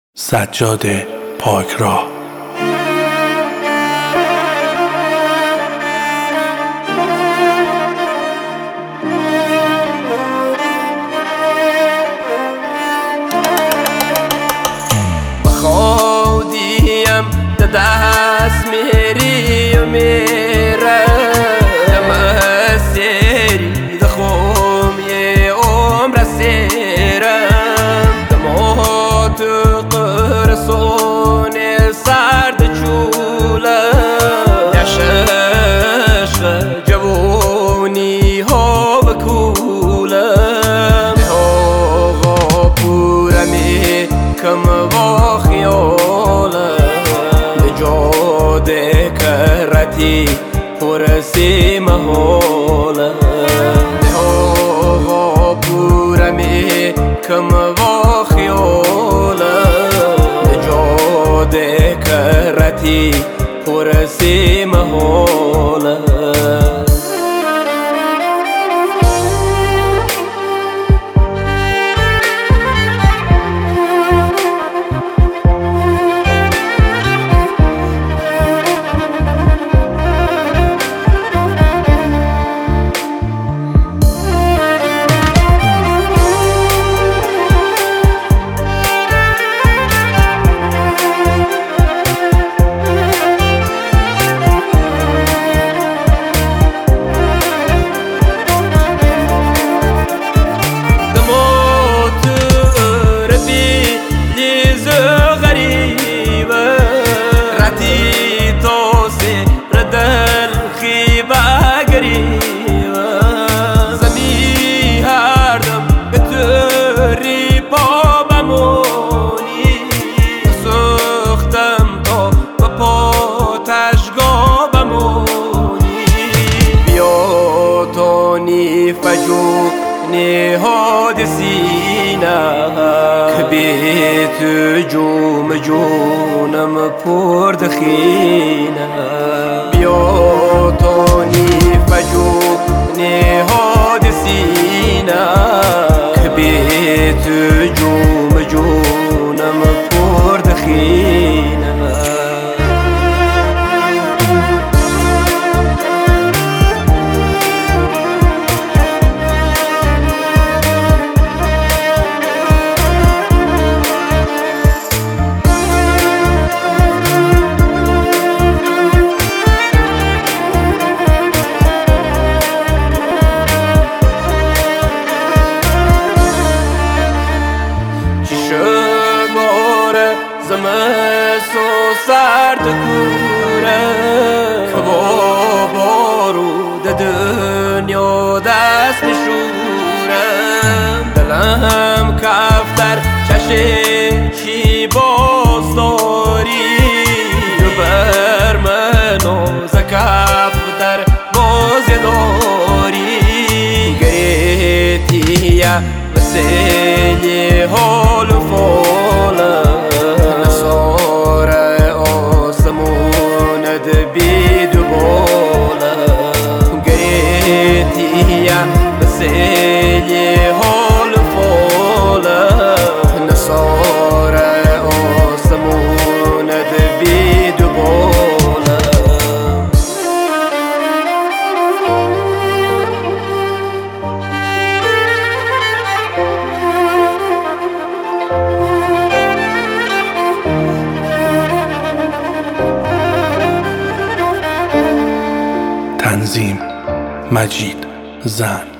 سجاد پاکراه. بخودیم دست میری و میره مسیری دخوم یه عمر سیرم دمات قرصون سرد چوله یشش جوونی ها بکولم ها پورمی کم با خیاله نجاد کرتی پرسی محاله ها پورمی کم با خیاله نجاد کرتی پرسی محاله نهاد سینه کبیت جوم جونم پر دخینه بیا تانی فجو نهاد سینه کبیت جوم جونم پر دخینه سرد کوره که با بارود دنیا دست نشورم دلم کفتر چشم چی باز داری بر من آز کفتر باز داری گریتیه مسیلی حال و فالم مسیلی حال فاله نصار آسمون دبید و باله تنظیم مجید زند.